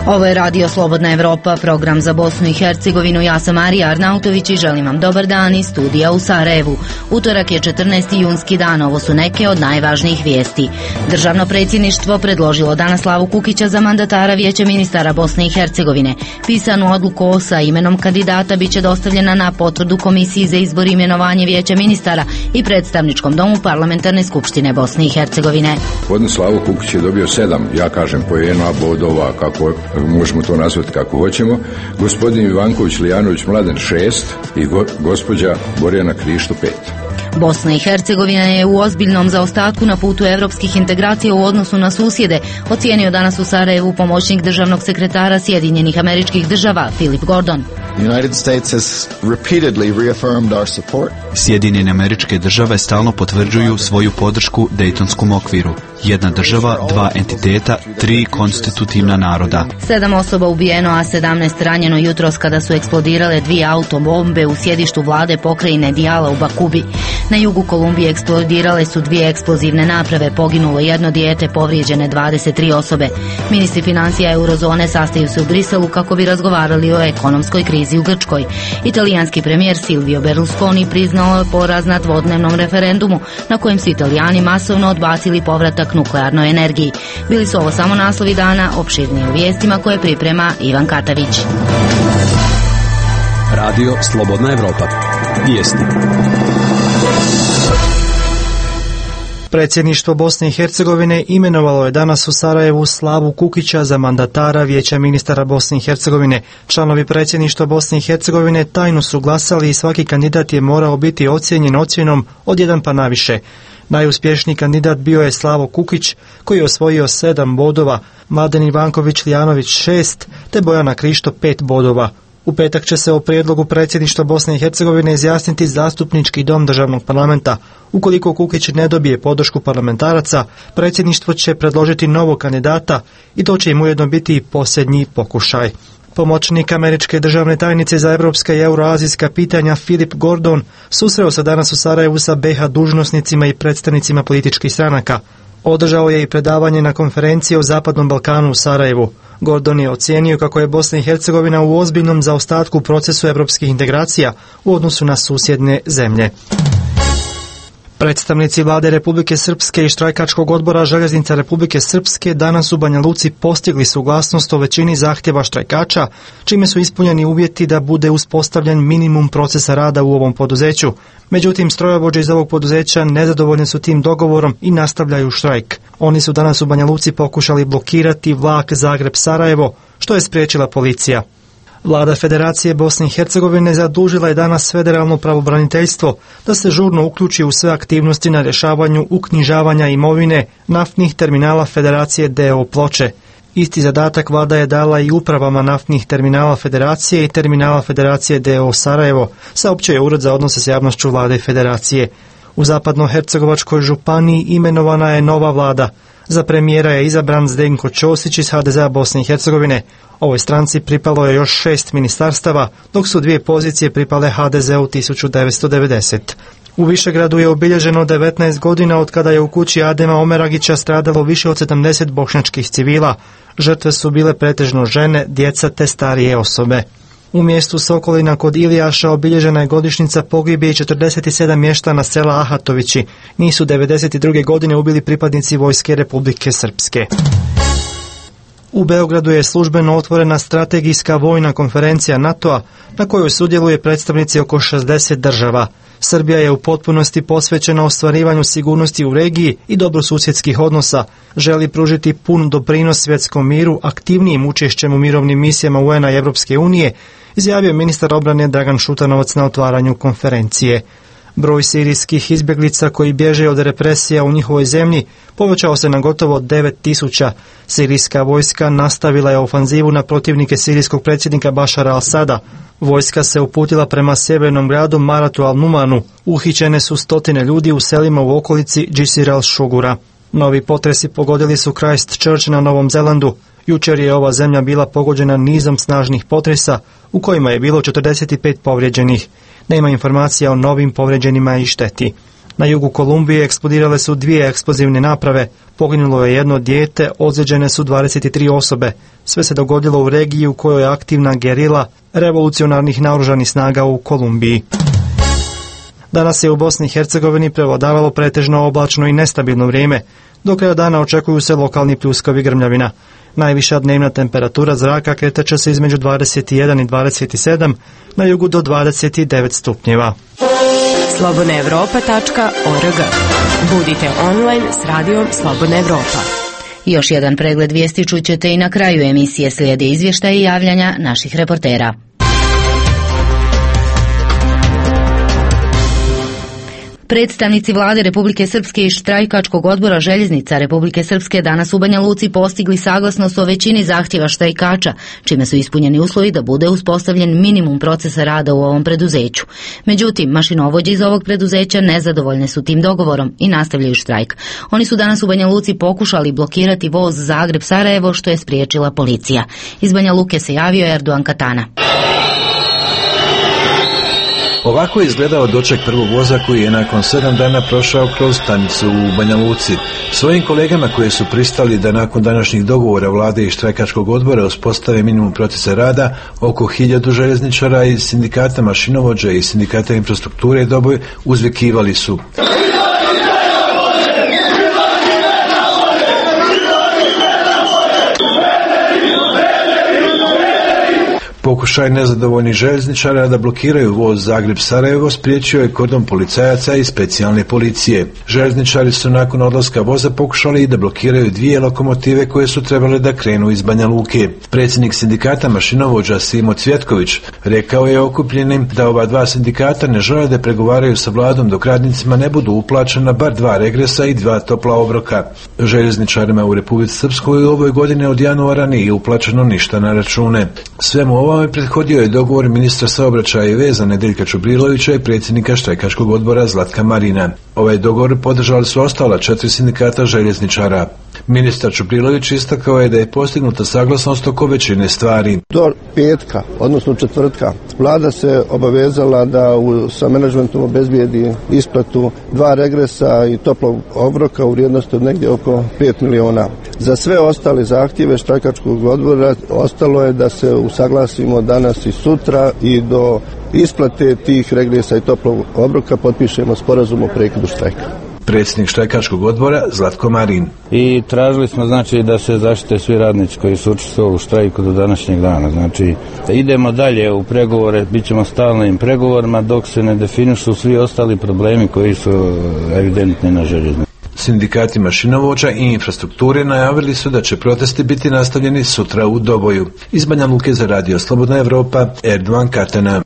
Ovo je Radio Slobodna Evropa, program za Bosnu i Hercegovinu. Ja sam Marija Arnautović i želim vam dobar dan iz studija u Sarajevu. Utorak je 14. junski dan, ovo su neke od najvažnijih vijesti. Državno predsjedništvo predložilo danas Slavu Kukića za mandatara Vijeća ministara Bosne i Hercegovine. Pisanu odluku sa imenom kandidata bit će dostavljena na potvrdu Komisiji za izbor i imenovanje Vijeća ministara i Predstavničkom domu Parlamentarne skupštine Bosne i Hercegovine. Gospodin Slavo Kukić je dobio 7, ja kažem poena, bodova, kako možemo to nazvati kako hoćemo. Gospodin Ivanković Lijanović Mladen 6 i gospođa Borjana Krišto 5. Bosna i Hercegovina je u ozbiljnom zaostatku na putu evropskih integracija u odnosu na susjede, ocijenio danas u Sarajevu pomoćnik državnog sekretara Sjedinjenih Američkih Država Philip Gordon. Sjedinjene Američke Države stalno potvrđuju svoju podršku Dejtonskom okviru. Jedna država, 2 entiteta, 3 konstitutivna naroda. 7 osoba ubijeno, a 17 ranjeno jutros kada su eksplodirale 2 autobombe u sjedištu vlade pokrajine Dijala u Bakubi. Na jugu Kolumbije eksplodirale su 2 eksplozivne naprave, poginulo 1 dijete, povrijeđene 23 osobe. Ministri financija eurozone sastaju se u Briselu kako bi razgovarali o ekonomskoj krizi u Grčkoj. Italijanski premijer Silvio Berlusconi priznao je poraz na dvodnevnom referendumu na kojem su Italijani masovno odbacili povratak nuklearnoj energiji. Bili su ovo samo naslovi dana, opširnije u vijestima koje priprema Ivan Katavić. Radio Slobodna Evropa. Vijesti. Predsjedništvo Bosne i Hercegovine imenovalo je danas u Sarajevu Slavu Kukića za mandatara Vijeća ministara Bosne i Hercegovine. Članovi predsjedništva Bosne i Hercegovine tajno su glasali i svaki kandidat je morao biti ocijenjen ocjenom od 1 pa naviše. Najuspješniji kandidat bio je Slavo Kukić koji je osvojio 7 bodova, Mladen Ivanković Lijanović 6 te Bojana Krišto 5 bodova. U petak će se o prijedlogu predsjedništva Bosne i Hercegovine izjasniti zastupnički dom državnog parlamenta. Ukoliko Kukić ne dobije podršku parlamentaraca, predsjedništvo će predložiti novog kandidata i to će im ujedno biti i posljednji pokušaj. Pomoćnik američke državne tajnice za europska i euroazijska pitanja Philip Gordon susreo se danas u Sarajevu sa BiH dužnosnicima i predstavnicima političkih stranaka. Održao je i predavanje na konferenciji o Zapadnom Balkanu u Sarajevu. Gordon je ocijenio kako je Bosna i Hercegovina u ozbiljnom zaostatku u procesu europskih integracija u odnosu na susjedne zemlje. Predstavnici vlade Republike Srpske i štrajkačkog odbora Željeznica Republike Srpske danas u Banja Luci postigli suglasnost o većini zahtjeva štrajkača, čime su ispunjeni uvjeti da bude uspostavljen minimum procesa rada u ovom poduzeću. Međutim, strojovođe iz ovog poduzeća nezadovoljni su tim dogovorom i nastavljaju štrajk. Oni su danas u Banja Luci pokušali blokirati vlak Zagreb-Sarajevo, što je spriječila policija. Vlada Federacije Bosne i Hercegovine zadužila je danas federalno pravobraniteljstvo da se žurno uključi u sve aktivnosti na rješavanju uknjižavanja imovine naftnih terminala Federacije D.O. Ploče. Isti zadatak vlada je dala i upravama naftnih terminala Federacije i terminala Federacije D.O. Sarajevo, saopćio je Ured za odnose s javnošću vlade Federacije. U Zapadno-Hercegovačkoj županiji imenovana je nova vlada. Za premijera je izabran Zdenko Ćosić iz HDZ-a Bosne i Hercegovine. Ovoj stranci pripalo je još 6 ministarstava, dok su 2 pozicije pripale HDZ-u 1990. U Višegradu je obilježeno 19 godina od kada je u kući Adema Omeragića stradalo više od 70 bošnjačkih civila. Žrtve su bile pretežno žene, djeca te starije osobe. U mjestu Sokolina kod Ilijaša obilježena je godišnjica pogibije 47 mještana sela Ahatovići. Nisu 1992. godine ubili pripadnici vojske Republike Srpske. U Beogradu je službeno otvorena strategijska vojna konferencija NATO-a na kojoj sudjeluje predstavnici oko 60 država. Srbija je u potpunosti posvećena ostvarivanju sigurnosti u regiji i dobrosusjedskih odnosa, želi pružiti pun doprinos svjetskom miru aktivnijim učešćem u mirovnim misijama UN-a i Europske unije, izjavio ministar obrane Dragan Šutanovac na otvaranju konferencije. Broj sirijskih izbjeglica koji bježe od represija u njihovoj zemlji povećao se na gotovo 9.000. Sirijska vojska nastavila je ofanzivu na protivnike sirijskog predsjednika Bašara al-Sada. Vojska se uputila prema sjevernom gradu Maratu al-Numanu. Uhićene su 100 ljudi u selima u okolici Džisir al-Šugura. Novi potresi pogodili su Christchurch na Novom Zelandu. Jučer je ova zemlja bila pogođena nizom snažnih potresa u kojima je bilo 45 povrijeđenih. Nema informacija o novim povrijeđenima i šteti. Na jugu Kolumbije eksplodirale su 2 eksplozivne naprave, poginulo je 1 dijete, ozlijeđene su 23 osobe. Sve se dogodilo u regiji u kojoj je aktivna gerila revolucionarnih naoružanih snaga u Kolumbiji. Danas je u Bosni i Hercegovini prevladavalo pretežno oblačno i nestabilno vrijeme. Do kraja dana očekuju se lokalni pljuskovi grmljavina. Najviša dnevna temperatura zraka kretat će se između 21 i 27, na jugu do 29 stupnjeva. slobodnaevropa.org. Budite online s radijom Slobodna Evropa. Još jedan pregled vijesti čućete i na kraju emisije, slijede izvještaje i javljanja naših reportera. Predstavnici vlade Republike Srpske i štrajkačkog odbora željeznica Republike Srpske danas u Banja Luci postigli saglasnost o većini zahtjeva štrajkača, čime su ispunjeni uslovi da bude uspostavljen minimum procesa rada u ovom preduzeću. Međutim, mašinovođe iz ovog preduzeća nezadovoljne su tim dogovorom i nastavljaju štrajk. Oni su danas u Banja Luci pokušali blokirati voz Zagreb-Sarajevo, što je spriječila policija. Iz Banja Luke se javio Erdogan Katana. Ovako je izgledao doček prvog voza koji je nakon 7 dana prošao kroz stanicu u Banja Luci. Svojim kolegama koji su pristali da nakon današnjih dogovora vlade i štrajkačkog odbora uspostave minimum procesa rada, oko 1000 željezničara iz sindikata mašinovođa i sindikata infrastrukture Doboj uzvikivali su: Pokušaj nezadovoljnih željezničara da blokiraju voz Zagreb-Sarajevo spriječio je kordon policajaca i specijalne policije. Željezničari su nakon odlaska voza pokušali i da blokiraju 2 lokomotive koje su trebale da krenu iz Banja Luke. Predsjednik sindikata mašinovođa Simo Cvjetković rekao je okupljenim da ova 2 sindikata ne žele da pregovaraju sa vladom dok radnicima ne budu uplaćena bar 2 regresa i 2 topla obroka. Željezničarima u Republici Srpskoj u ovoj godine od januara nije uplaćeno ništa na račune. Svemu ovome prethodio je dogovor ministra saobraćaja i veza Nedeljka Čubrilovića i predsjednika štrajkačkog odbora Zlatka Marina. Ovaj dogovor podržali su ostala 4 sindikata željezničara. Ministar Čubrilović istakao je da je postignuta saglasnost oko većine stvari. Do petka, odnosno četvrtka, vlada se obavezala da sa menadžmentom obezbijedi isplatu 2 regresa i toplog obroka u vrijednosti od negdje oko 5 miliona. Za sve ostale zahtjeve štrajkačkog odbora ostalo je da se usaglasimo danas i sutra i do isplate tih regresa i toplog obroka potpišemo sporazum o prekidu štrajka. Predsjednik štrajkačkog odbora Zlatko Marin. I tražili smo da se zaštite svi radnici koji su učestvovali u štrajku do današnjeg dana. Znači, da idemo dalje u pregovore, bit ćemo stalnim pregovorima dok se ne definišu svi ostali problemi koji su evidentni na željeznici. Sindikati mašinovođa i infrastrukture najavili su da će protesti biti nastavljeni sutra u Doboju. Iz Banja Luke za radio Slobodna Evropa, Erdogan Katana.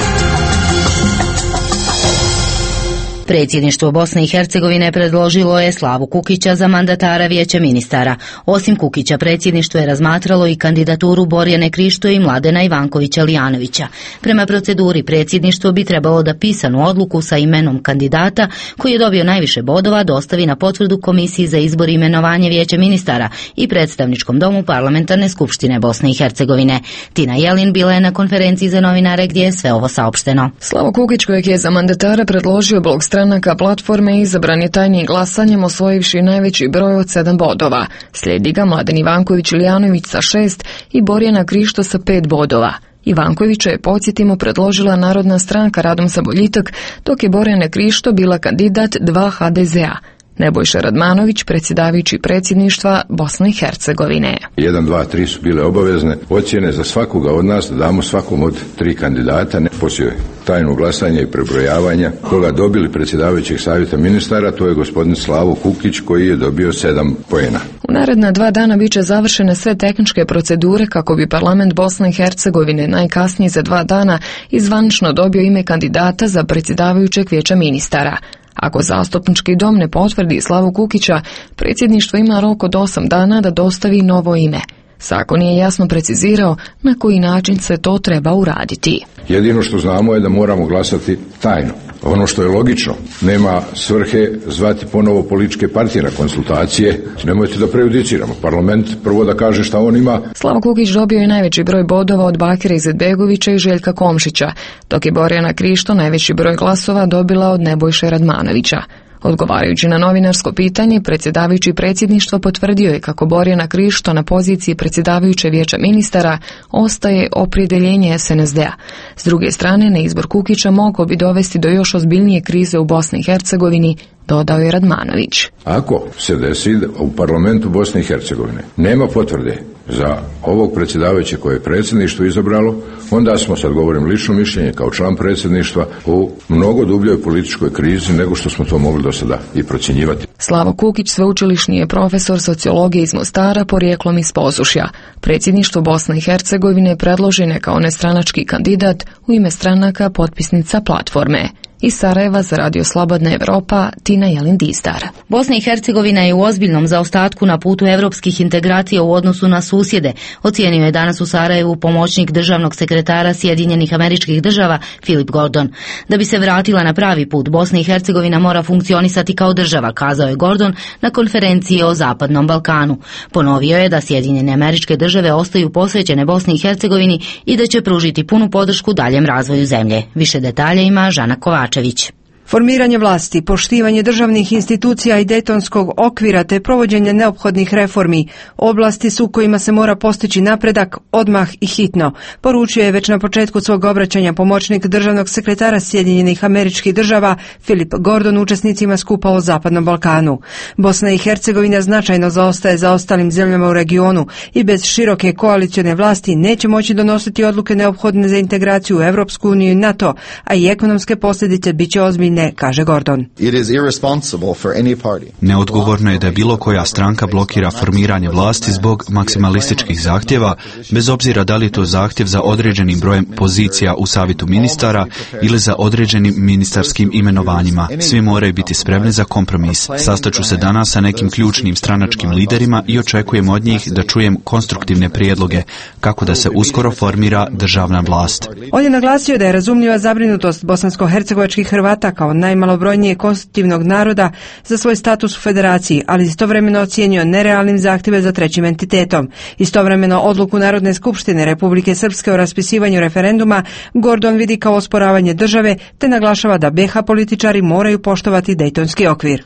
Predsjedništvo Bosne i Hercegovine predložilo je Slavu Kukića za mandatara Vijeća ministara. Osim Kukića, predsjedništvo je razmatralo i kandidaturu Borjane Krišto i Mladena Ivankovića Lijanovića. Prema proceduri, predsjedništvo bi trebalo da pisanu odluku sa imenom kandidata koji je dobio najviše bodova dostavi na potvrdu Komisiji za izbor i imenovanje Vijeća ministara i Predstavničkom domu Parlamentarne skupštine Bosne i Hercegovine. Tina Jelin bila je na konferenciji za novinare gdje je sve ovo saopšteno. Slavo Kukić, kojeg je za mandatara predložio blok stranaka Platforme, izabran je tajnim glasanjem osvojivši najveći broj od 7 bodova. Slijedi ga Mladen Ivanković Lijanović sa 6 i Borjana Krišto sa 5 bodova. Ivankovića je, podsjetimo, predložila Narodna stranka Radom za boljitak, dok je Borjana Krišto bila kandidat 2 HDZ-a. Nebojša Radmanović, predsjedavajući predsjedništva Bosne i Hercegovine. 1, 2, 3 su bile obavezne ocjene za svakoga od nas da damo svakom od 3 kandidata. Poslije tajnog glasanja i prebrojavanja koga dobili predsjedavajućeg savjeta ministara, to je gospodin Slavo Kukić koji je dobio 7 poena. U naredna 2 dana biće završene sve tehničke procedure kako bi parlament Bosne i Hercegovine najkasnije za 2 dana izvanično dobio ime kandidata za predsjedavajućeg Vijeća ministara. Ako zastupnički dom ne potvrdi Slavu Kukića, predsjedništvo ima rok od 8 dana da dostavi novo ime. Zakon je jasno precizirao na koji način se to treba uraditi. Jedino što znamo je da moramo glasati tajno. Ono što je logično, nema svrhe zvati ponovo političke partije na konsultacije. Nemojte da prejudiciramo. Parlament prvo da kaže šta on ima. Slavo Kukić dobio je najveći broj bodova od Bakira Izetbegovića i Željka Komšića, dok je Borjana Krišto najveći broj glasova dobila od Nebojše Radmanovića. Odgovarajući na novinarsko pitanje, predsjedavajući predsjedništva potvrdio je kako Borjana Krišto na poziciji predsjedavajuće vijeća ministara ostaje opredjeljenje SNSD-a. S druge strane, neizbor Kukića mogao bi dovesti do još ozbiljnije krize u Bosni i Hercegovini, dodao je Radmanović. Ako se desi u parlamentu Bosne i Hercegovine nema potvrde za ovog predsjedavajućeg koje je predsjedništvo izabralo, onda smo, sad govorim lično mišljenje, kao član predsjedništva u mnogo dubljoj političkoj krizi nego što smo to mogli do sada i procjenjivati. Slavo Kukić sveučilišni je profesor sociologije iz Mostara, porijeklom iz Posušja. Predsjedništvo Bosne i Hercegovine predložen je kao nestranački kandidat u ime stranaka potpisnica platforme. Iz Sarajeva za Radio Slobodna Evropa, Tina Jelin-Dizdar. Bosna i Hercegovina je u ozbiljnom zaostatku na putu evropskih integracija u odnosu na susjede, ocijenio je danas u Sarajevu pomoćnik državnog sekretara Sjedinjenih Američkih Država Philip Gordon. Da bi se vratila na pravi put, Bosna i Hercegovina mora funkcionisati kao država, kazao je Gordon na konferenciji o Zapadnom Balkanu. Ponovio je da Sjedinjene Američke Države ostaju posvećene Bosni i Hercegovini i da će pružiti punu podršku daljem razvoju zemlje. Više detalja ima Žana Kovačević. Formiranje vlasti, poštivanje državnih institucija i dejtonskog okvira te provođenje neophodnih reformi oblasti su kojima se mora postići napredak odmah i hitno, poručio je već na početku svog obraćanja pomoćnik državnog sekretara Sjedinjenih Američkih Država Philip Gordon učesnicima skupa o Zapadnom Balkanu. Bosna i Hercegovina značajno zaostaje za ostalim zemljama u regionu i bez široke koalicione vlasti neće moći donositi odluke neophodne za integraciju u Evropsku uniju i NATO, a i ekonomske posljedice bit će ozbiljne, kaže Gordon. Neodgovorno je da bilo koja stranka blokira formiranje vlasti zbog maksimalističkih zahtjeva, bez obzira da li je to zahtjev za određenim brojem pozicija u savjetu ministara ili za određenim ministarskim imenovanjima. Svi moraju biti spremni za kompromis. Sastaću se danas sa nekim ključnim stranačkim liderima i očekujem od njih da čujem konstruktivne prijedloge kako da se uskoro formira državna vlast. On je naglasio da je razumljiva zabrinutost bosansko-hercegovačkih Hrvata kao najmalobrojnije konstitutivnog naroda za svoj status u federaciji, ali istovremeno ocijenio nerealnim zahtjeve za trećim entitetom. Istovremeno odluku Narodne skupštine Republike Srpske o raspisivanju referenduma Gordon vidi kao osporavanje države, te naglašava da BiH političari moraju poštovati dejtonski okvir.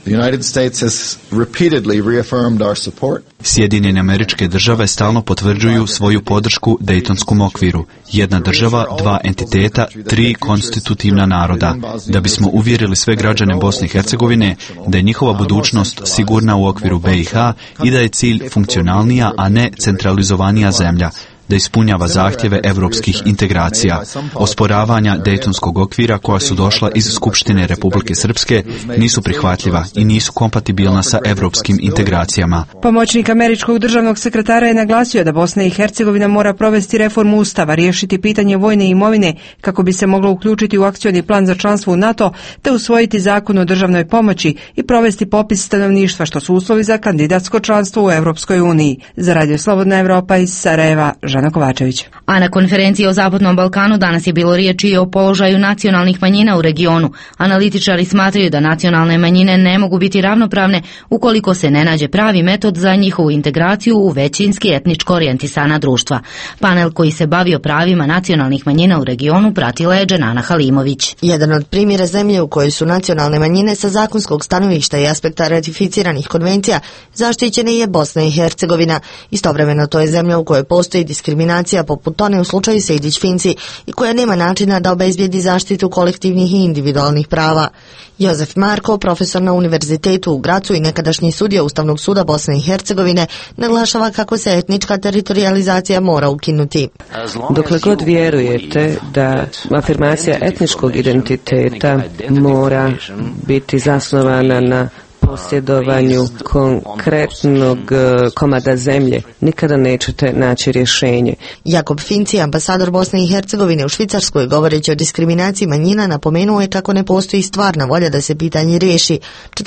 Sjedinjene Američke Države stalno potvrđuju svoju podršku dejtonskom okviru. Jedna država, dva entiteta, tri konstitutivna naroda. Da bismo uvjerili sve građane Bosne i Hercegovine da je njihova budućnost sigurna u okviru BiH i da je cilj funkcionalnija, a ne centralizovanija zemlja, da ispunjava zahtjeve europskih integracija. Osporavanja dejtonskog okvira koja su došla iz Skupštine Republike Srpske nisu prihvatljiva i nisu kompatibilna sa europskim integracijama. Pomoćnik američkog državnog sekretara je naglasio da Bosna i Hercegovina mora provesti reformu ustava, riješiti pitanje vojne imovine kako bi se moglo uključiti u akcioni plan za članstvo u NATO, te usvojiti zakon o državnoj pomoći i provesti popis stanovništva, što su uslovi za kandidatsko članstvo u Europskoj uniji. Za Radio Slobodna Evropa iz Sarajeva, Žana Kovačević. A na konferenciji o Zapadnom Balkanu danas je bilo riječi i o položaju nacionalnih manjina u regionu. Analitičari smatraju da nacionalne manjine ne mogu biti ravnopravne ukoliko se ne nađe pravi metod za njihovu integraciju u većinski etničko orijentisana društva. Panel koji se bavio pravima nacionalnih manjina u regionu pratila je Dženana Halimović. Jedan od primjera zemlje u kojoj su nacionalne manjine sa zakonskog stanovišta i aspekta ratificiranih konvencija zaštićene je Bosna i Hercegovina. Istovremeno to je zemlja u kojoj postoji diskriminacija poput one u slučaju Sejdić-Finci i koja nema načina da obezbijedi zaštitu kolektivnih i individualnih prava. Jozef Marko, profesor na Univerzitetu u Gracu i nekadašnji sudija Ustavnog suda Bosne i Hercegovine, naglašava kako se etnička teritorializacija mora ukinuti. Dokle god vjerujete da afirmacija etničkog identiteta mora biti zasnovana na posjedovanju konkretnog komada zemlje, nikada nećete naći rješenje. Jakob Finci, ambasador Bosne i Hercegovine u Švicarskoj, govoreći o diskriminaciji manjina, napomenuo je kako ne postoji stvarna volja da se pitanje riješi.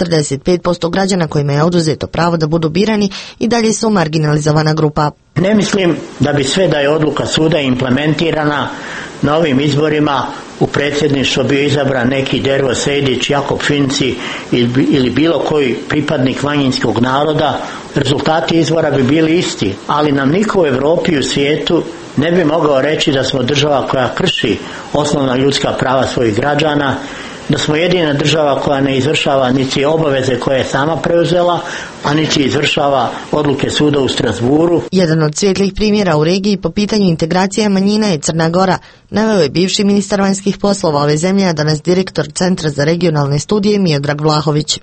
45% građana kojima je oduzeto pravo da budu birani i dalje su marginalizovana grupa. Ne mislim da bi sve da je odluka suda implementirana na ovim izborima u predsjedništvo bio izabran neki Dervo Sejdić, Jakob Finci ili bilo koji pripadnik manjinskog naroda, rezultati izbora bi bili isti, ali nam niko u Europi i u svijetu ne bi mogao reći da smo država koja krši osnovna ljudska prava svojih građana, da smo jedina država koja ne izvršava niti obaveze koje je sama preuzela, a niti izvršava odluke suda u Strasburu. Jedan od svjetlih primjera u regiji po pitanju integracije manjina je Crna Gora, naveo je bivši ministar vanjskih poslova ove zemlje, a danas direktor Centra za regionalne studije Miodrag Vlahović.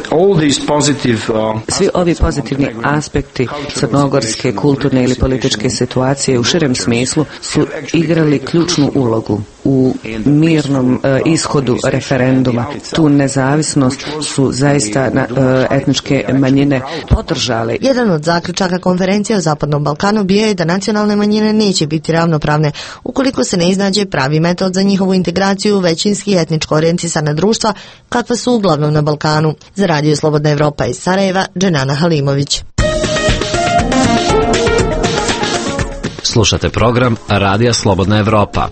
Svi ovi pozitivni aspekti crnogorske, kulturne ili političke situacije u širem smislu su igrali ključnu ulogu u mirnom ishodu referenduma. Tu nezavisnost su zaista etničke manjine podržale. Jedan od zaključaka konferencije o Zapadnom Balkanu bio je da nacionalne manjine neće biti ravnopravne ukoliko se ne iznađe pravi metod za njihovu integraciju u većinski etničko orijentisana društva kakva su uglavnom na Balkanu. Za Radio Slobodna Evropa iz Sarajeva, Dženana Halimović. Slušate program Radija Slobodna Evropa.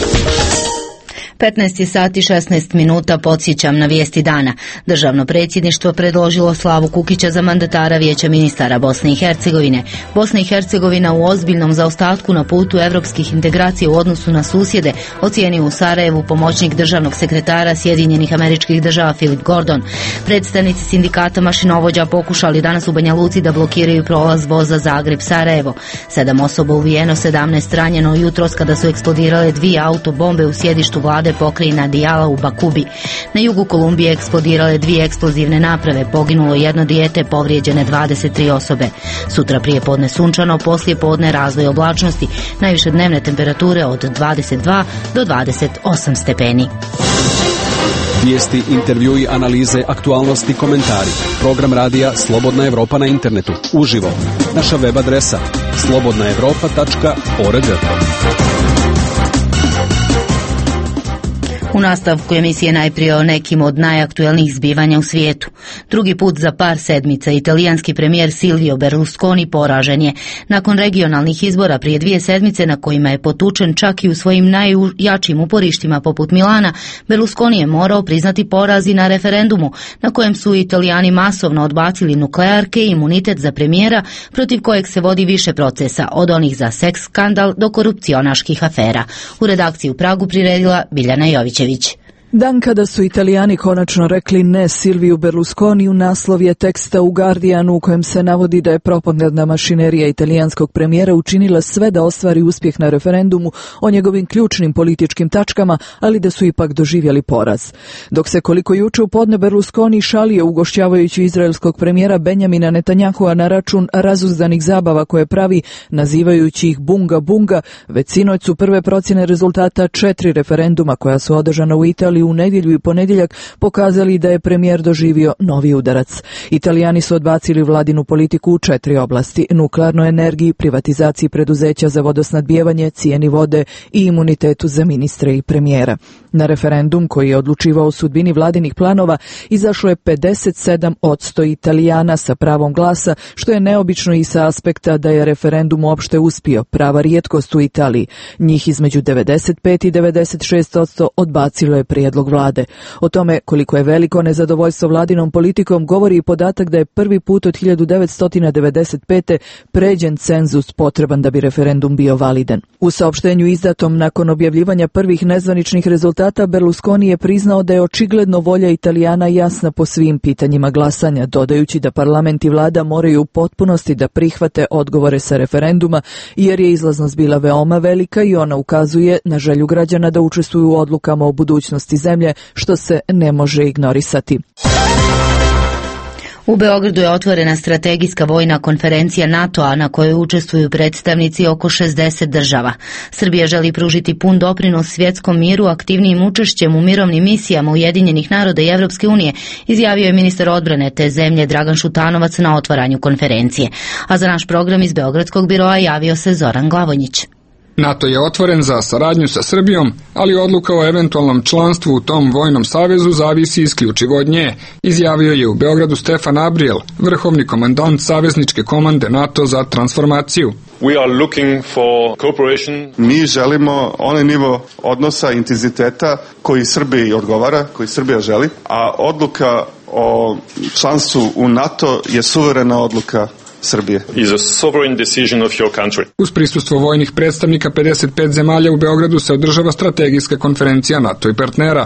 15 sati 16 minuta, podsjećam na vijesti dana. Državno predsjedništvo predložilo Slavu Kukića za mandatara Vijeća ministara Bosne i Hercegovine. Bosna i Hercegovina u ozbiljnom zaostatku na putu evropskih integracija u odnosu na susjede, ocijenio u Sarajevu pomoćnik državnog sekretara Sjedinjenih Američkih Država Philip Gordon. Predstavnici sindikata mašinovođa pokušali danas u Banja Luci da blokiraju prolaz voza Zagreb-Sarajevo. 7 osoba ubijeno, 17 ranjeno jutros kada su eksplodirale 2 autobombe u sjedištu vlade pokrajina Dijala u Bakubi. Na jugu Kolumbije eksplodirale 2 eksplozivne naprave, poginulo 1 dijete, povrijeđene 23 osobe. Sutra prije podne sunčano, poslije podne razvoj oblačnosti, najviše dnevne temperature od 22 do 28 stepeni. Vijesti, intervjui, analize, aktualnosti, komentari. Program radija Slobodna Evropa na internetu, uživo. Naša web adresa slobodnaevropa.org. U nastavku emisije najprije o nekim od najaktuelnijih zbivanja u svijetu. Drugi put za par sedmica italijanski premijer Silvio Berlusconi poražen je. Nakon regionalnih izbora prije 2 sedmice na kojima je potučen čak i u svojim najjačim uporištima poput Milana, Berlusconi je morao priznati poraz i na referendumu na kojem su Italijani masovno odbacili nuklearke i imunitet za premijera protiv kojeg se vodi više procesa, od onih za seks skandal do korupcionaških afera. U redakciji u Pragu priredila Biljana Jović. Dan kada su Italijani konačno rekli ne Silviju Berlusconiju, naslov je teksta u Guardianu u kojem se navodi da je propagandna mašinerija italijanskog premijera učinila sve da ostvari uspjeh na referendumu o njegovim ključnim političkim tačkama, ali da su ipak doživjeli poraz. Dok se koliko juče u podne Berlusconi šalio ugošćavajući izraelskog premijera Benjamina Netanyahua na račun razuzdanih zabava koje pravi, nazivajući ih bunga bunga, već sinoć su prve procjene rezultata 4 referenduma koja su održana u Italiji u nedjelju i ponedjeljak pokazali da je premijer doživio novi udarac. Italijani su odbacili vladinu politiku u 4 oblasti: nuklearnoj energiji, privatizaciji preduzeća za vodosnadbijevanje, cijeni vode i imunitetu za ministre i premijera. Na referendum koji je odlučivao o sudbini vladinih planova izašlo je 57% Italijana sa pravom glasa, što je neobično i sa aspekta da je referendum uopšte uspio, prava rijetkost u Italiji. Njih između 95 i 96% odbacilo je prijedlog vlade. O tome koliko je veliko nezadovoljstvo vladinom politikom govori i podatak da je prvi put od 1995. pređen cenzus potreban da bi referendum bio validan. U saopštenju izdatom nakon objavljivanja prvih nezvaničnih rezultata, Berlusconi je priznao da je očigledno volja Italijana jasna po svim pitanjima glasanja, dodajući da parlament i vlada moraju u potpunosti da prihvate odgovore sa referenduma, jer je izlaznost bila veoma velika i ona ukazuje na želju građana da učestvuju u odlukama o budućnosti zemlje, što se ne može ignorisati. U Beogradu je otvorena strategijska vojna konferencija NATO-a na kojoj učestvuju predstavnici oko 60 država. Srbija želi pružiti pun doprinos svjetskom miru aktivnijim učešćem u mirovnim misijama Ujedinjenih naroda i Evropske unije, izjavio je ministar odbrane te zemlje Dragan Šutanovac na otvaranju konferencije. A za naš program iz Beogradskog biroa javio se Zoran Glavonjić. NATO je otvoren za saradnju sa Srbijom, ali odluka o eventualnom članstvu u tom vojnom savezu zavisi isključivo od nje, izjavio je u Beogradu Stefan Abrijel, vrhovni komandant savezničke komande NATO za transformaciju. Mi želimo onaj nivo odnosa, intenziteta koji Srbiji odgovara, koji Srbija želi, a odluka o članstvu u NATO je suverena odluka Srbije. Uz prisustvo vojnih predstavnika 55 zemalja u Beogradu se održava strategijska konferencija NATO i partnera.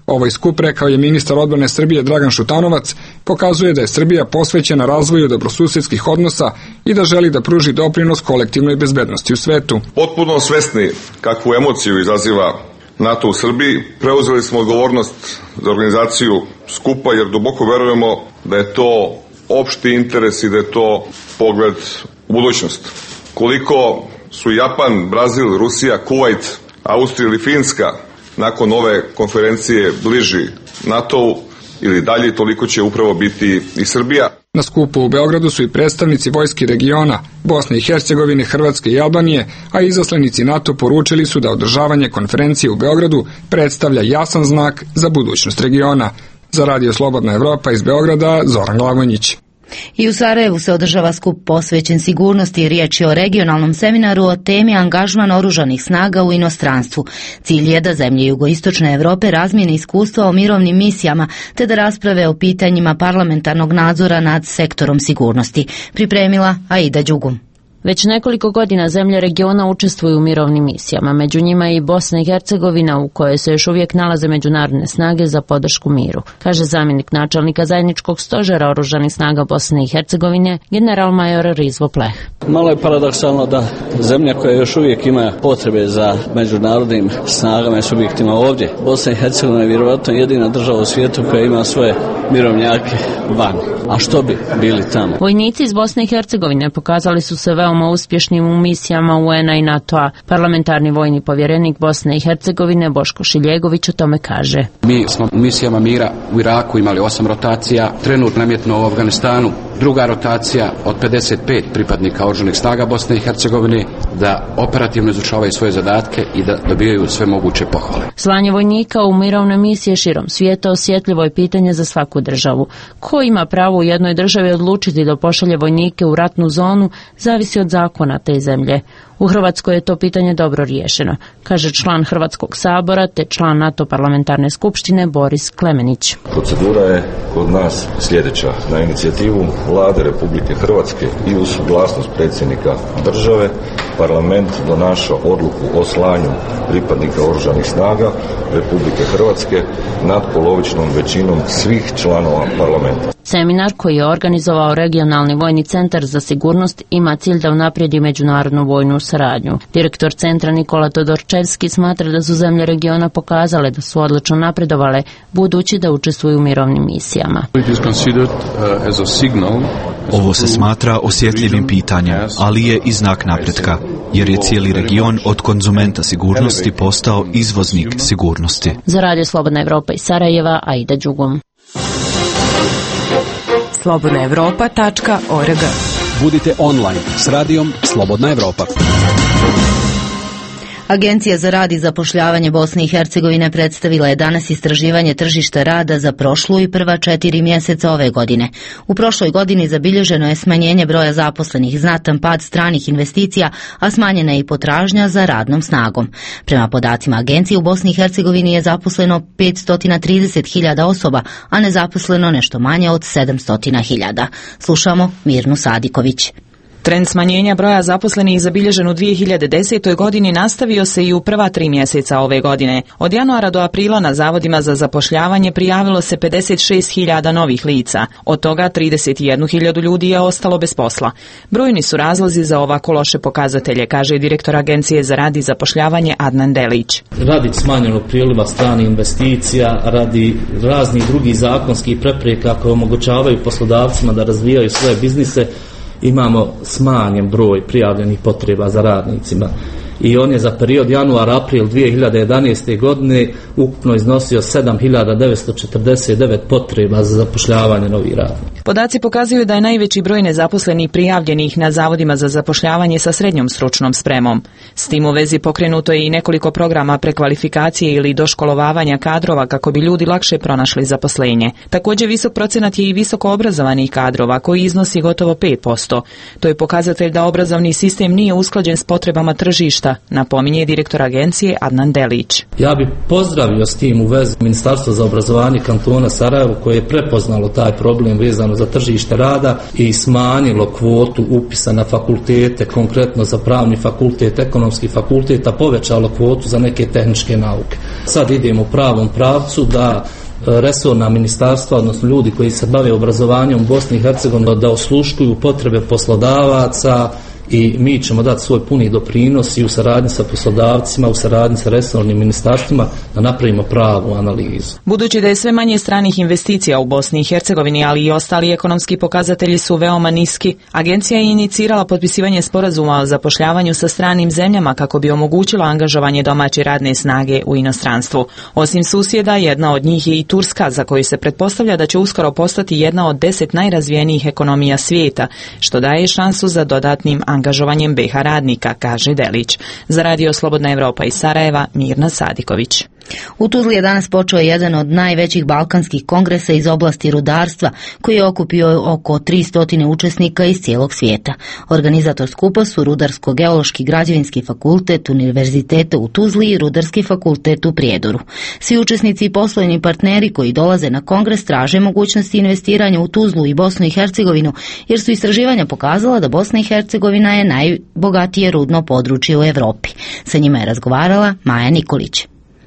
Ovaj skup, rekao je ministar odbrane Srbije Dragan Šutanovac, pokazuje da je Srbija posvećena razvoju dobrosusedskih odnosa i da želi da pruži doprinos kolektivnoj bezbednosti u svetu. Potpuno svesni kakvu emociju izaziva NATO u Srbiji, preuzeli smo odgovornost za organizaciju skupa jer duboko verujemo da je to opšti interes i da je to pogled u budućnost. Koliko su Japan, Brazil, Rusija, Kuvajt, Austrija ili Finska nakon ove konferencije bliži NATO-u ili dalje, toliko će upravo biti i Srbija. Na skupu u Beogradu su i predstavnici vojski regiona Bosne i Hercegovine, Hrvatske i Albanije, a izaslanici NATO poručili su da održavanje konferencije u Beogradu predstavlja jasan znak za budućnost regiona. Za Radio Slobodna Evropa iz Beograda, Zoran Glavonjić. I u Sarajevu se održava skup posvećen sigurnosti. Riječ je o regionalnom seminaru o temi angažman oružanih snaga u inostranstvu. Cilj je da zemlje jugoistočne Europe razmijene iskustva o mirovnim misijama te da rasprave o pitanjima parlamentarnog nadzora nad sektorom sigurnosti. Pripremila Aida Đugum. Već nekoliko godina zemlje regiona učestvuju u mirovnim misijama, među njima i Bosna i Hercegovina u kojoj se još uvijek nalaze međunarodne snage za podršku miru, kaže zamjenik načelnika zajedničkog stožera oružanih snaga Bosne i Hercegovine, general-major Rizvo Pleh. Malo je paradoksalno da zemlja koja još uvijek ima potrebe za međunarodnim snagama i subjektima ovdje, Bosna i Hercegovina je vjerovatno jedina država u svijetu koja ima svoje mirovnjake van. A što bi bili tamo? Vojnici iz Bosne i Hercegovine pokazali su se veoma uspješnim u misijama UN-a i NATO-a. Parlamentarni vojni povjerenik Bosne i Hercegovine Boško Šiljegović o tome kaže. Mi smo u misijama mira u Iraku imali 8 rotacija, trenutno namjetno u Afganistanu druga rotacija od 55 pripadnika oružanih snaga Bosne i Hercegovine da operativno izučavaju svoje zadatke i da dobijaju sve moguće pohvale. Slanje vojnika u mirovne misije širom svijeta osjetljivo je pitanje za svaku državu. Ko ima pravo u jednoj državi odlučiti da pošalje vojnike u ratnu zonu zavisi od zakona te zemlje. U Hrvatskoj je to pitanje dobro riješeno, kaže član Hrvatskog sabora te član NATO parlamentarne skupštine Boris Klemenić. Procedura je kod nas sljedeća. Na inicijativu Vlade Republike Hrvatske i uz suglasnost predsjednika države, parlament donaša odluku o slanju pripadnika oružanih snaga Republike Hrvatske nadpolovičnom većinom svih članova parlamenta. Seminar koji je organizovao Regionalni vojni centar za sigurnost ima cilj da unaprijedi međunarodnu vojnu saradnju. Direktor centra Nikola Todorčevski smatra da su zemlje regiona pokazale da su odlično napredovale, budući da učestvuju u mirovnim misijama. Ovo se smatra osjetljivim pitanjem, ali je i znak napretka, jer je cijeli region od konzumenta sigurnosti postao izvoznik sigurnosti. Za Radio Slobodna Evropa iz Sarajeva, Aida Đugum. slobodnaevropa.org. Budite online s radijom Slobodna Evropa. Agencija za rad i zapošljavanje Bosne i Hercegovine predstavila je danas istraživanje tržišta rada za prošlu i prva 4 mjeseca ove godine. U prošloj godini zabilježeno je smanjenje broja zaposlenih, znatan pad stranih investicija, a smanjena je i potražnja za radnom snagom. Prema podacima agencije u Bosni i Hercegovini je zaposleno 530.000 osoba, a nezaposleno nešto manje od 700.000. Slušamo Mirnu Sadiković. Trend smanjenja broja zaposlenih zabilježen u 2010. godini nastavio se i u prva 3 mjeseca ove godine. Od januara do aprila na zavodima za zapošljavanje prijavilo se 56.000 novih lica. Od toga 31.000 ljudi je ostalo bez posla. Brojni su razlozi za ovako loše pokazatelje, kaže direktor Agencije za rad i zapošljavanje Adnan Delić. Radi smanjenog priliva stranih investicija, radi raznih drugih zakonskih prepreka koje omogućavaju poslodavcima da razvijaju svoje biznise, imamo smanjen broj prijavljenih potreba za radnicima i on je za period januar-april 2011. godine ukupno iznosio 7.949 potreba za zapošljavanje novih radnika. Podaci pokazuju da je najveći broj nezaposlenih prijavljenih na zavodima za zapošljavanje sa srednjom stručnom spremom. S tim u vezi pokrenuto je i nekoliko programa prekvalifikacije ili doškolovavanja kadrova kako bi ljudi lakše pronašli zaposlenje. Također visok procenat je i visoko obrazovanih kadrova koji iznosi gotovo 5%. To je pokazatelj da obrazovni sistem nije usklađen s potrebama tržišta, napominje direktor agencije Adnan Delić. Ja bih pozdravio s tim u vezi Ministarstvo za obrazovanje kantona Sarajevo koje je prepoznalo taj problem vezano za tržište rada i smanjilo kvotu upisa na fakultete, konkretno za pravni fakultet, ekonomski fakultet, a povećalo kvotu za neke tehničke nauke. Sad idemo u pravom pravcu da resorna ministarstva, odnosno ljudi koji se bave obrazovanjem u Bosni i Hercegovini, da osluškuju potrebe poslodavaca i mi ćemo dati svoj puni doprinos i u saradnji sa poslodavcima, u saradnji sa resornim ministarstvima da napravimo pravu analizu. Budući da je sve manje stranih investicija u Bosni i Hercegovini, ali i ostali ekonomski pokazatelji su veoma niski, agencija je inicirala potpisivanje sporazuma o zapošljavanju sa stranim zemljama kako bi omogućila angažovanje domaće radne snage u inostranstvu. Osim susjeda, jedna od njih je i Turska, za koju se pretpostavlja da će uskoro postati jedna od 10 najrazvijenijih ekonomija svijeta, što daje šansu za dodatnim angažovanjem BiH radnika, kaže Delić. Za Radio Slobodna Evropa iz Sarajeva, Mirna Sadiković. U Tuzli je danas počeo jedan od najvećih balkanskih kongresa iz oblasti rudarstva, koji je okupio oko 300 učesnika iz cijelog svijeta. Organizator skupa su Rudarsko-geološki građevinski fakultet Univerziteta u Tuzli i Rudarski fakultet u Prijedoru. Svi učesnici i poslovni partneri koji dolaze na kongres traže mogućnosti investiranja u Tuzlu i Bosnu i Hercegovinu, jer su istraživanja pokazala da Bosna i Hercegovina je najbogatije rudno područje u Europi. Sa njima je razgovarala Maja Nikolić.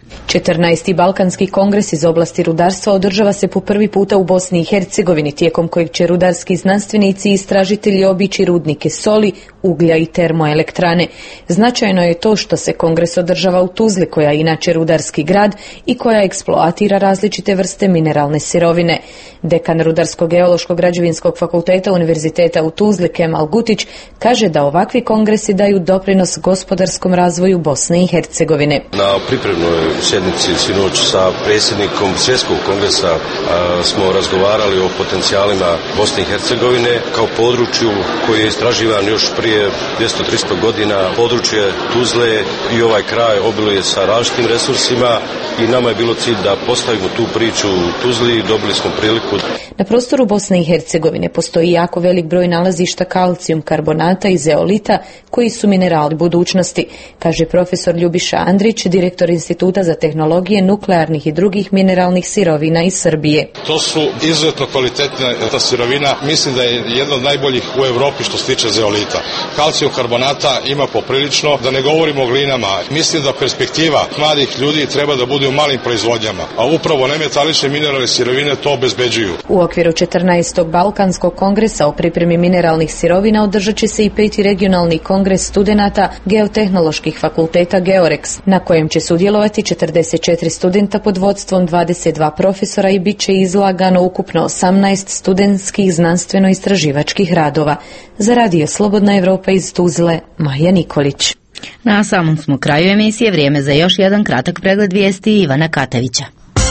14. Balkanski kongres iz oblasti rudarstva održava se po prvi puta u Bosni i Hercegovini, tijekom kojeg će rudarski znanstvenici i istražitelji obići rudnike soli, uglja i termoelektrane. Značajno je to što se kongres održava u Tuzli, koja je inače rudarski grad i koja eksploatira različite vrste mineralne sirovine. Dekan Rudarsko-geološkog građevinskog fakulteta Univerziteta u Tuzli, Kemal Gutić, kaže da ovakvi kongresi daju doprinos gospodarskom razvoju Bosne i Hercegovine. Na pripremnoj sjednici sinoć sa predsjednikom Svjetskog kongresa smo razgovarali o potencijalima Bosne i Hercegovine kao području koji je istraživan još prije 200-300 godina. Područje Tuzle i ovaj kraj obiluje sa različitim resursima i nama je bilo cilj da postavimo tu priču u Tuzli i dobili smo priliku. Na prostoru Bosne i Hercegovine postoji jako velik broj nalazišta kalcijum karbonata i zeolita koji su minerali budućnosti, kaže profesor Ljubiša Andrić, direktor Instituta za tehnologije nuklearnih i drugih mineralnih sirovina iz Srbije. To su izuzetno kvalitetna ta sirovina, mislim da je jedna od najboljih u Europi što se tiče zeolita. Kalcijum karbonata ima poprilično, da ne govorimo o glinama. Mislim da perspektiva mladih ljudi treba da bude u malim proizvodnjama, a upravo nemetalične mineralne sirovine to obezbeđuju. U okviru 14. Balkanskog kongresa o pripremi mineralnih sirovina održat će se i 5. regionalni kongres studenata geotehnoloških fakulteta Georex, na kojem će sudjelovati 44 studenta pod vodstvom 22 profesora i bit će izlagano ukupno 18 studentskih znanstveno-istraživačkih radova. Za Radio Slobodna Evropa iz Tuzle, Maja Nikolić. Na samom smo kraju emisije, vrijeme za još jedan kratak pregled vijesti Ivana Katavića.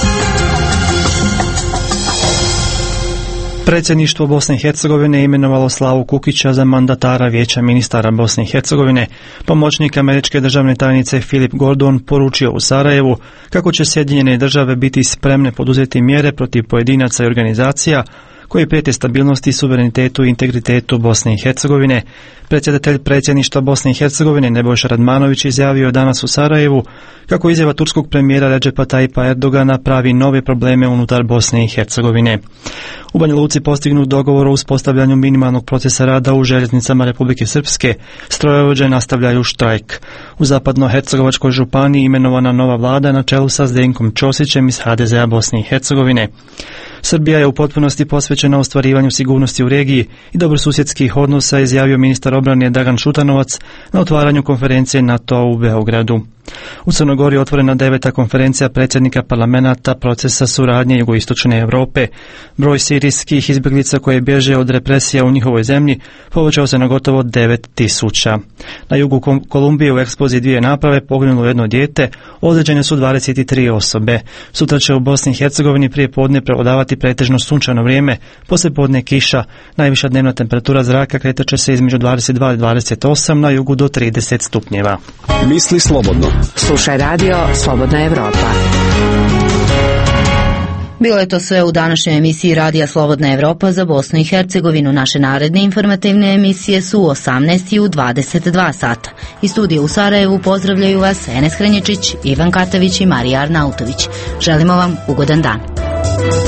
Predsjedništvo Bosne i Hercegovine imenovalo Slavu Kukića za mandatara Vijeća ministara Bosne i Hercegovine. Pomoćnik američke državne tajnice Filip Gordon poručio u Sarajevu kako će Sjedinjene države biti spremne poduzeti mjere protiv pojedinaca i organizacija koji prijete stabilnosti i suverenitetu i integritetu Bosne i Hercegovine. Predsjedatelj predsjedništva Bosne i Hercegovine Nebojša Radmanović izjavio danas u Sarajevu kako izjava turskog premijera Redžepa Tajipa Erdogana pravi nove probleme unutar Bosne i Hercegovine. U Banja Luci postignut dogovor o uspostavljanju minimalnog procesa rada u željeznicama Republike Srpske. Strojovođe nastavljaju štrajk. U Zapadno-Hercegovačkoj županiji imenovana nova vlada na čelu sa Zdenkom Ćosićem iz HDZ-a Bosne i Hercegovine. Srbija je u potpunosti posvećena ostvarivanju sigurnosti u regiji i dobrosusjedskih odnosa, izjavio ministar obrane Dragan Šutanovac na otvaranju konferencije NATO u Beogradu. U Crnoj Gori otvorena 9. konferencija predsjednika parlamenta procesa suradnje jugoistočne Europe. Broj sirijskih izbjeglica koje bježe od represija u njihovoj zemlji povećao se na gotovo 9.000. Na jugu Kolumbije u eksploziji 2 naprave poginulo jedno dijete, ozlijeđene su 23 osobe. Sutra će u Bosni i Hercegovini prije podne prevladavati pretežno sunčano vrijeme, poslije podne kiša. Najviša dnevna temperatura zraka kretat će se između 22 i 28, na jugu do 30 stupnjeva. Misli slobodno. Slušaj Radio Slobodna Evropa. Bilo je to sve u današnjoj emisiji Radija Slobodna Evropa za Bosnu i Hercegovinu. Naše naredne informativne emisije su u 18 i u 22 sata. Iz studija u Sarajevu pozdravljaju vas Enes Hrenječić, Ivan Katavić i Marija Arnautović. Želimo vam ugodan dan.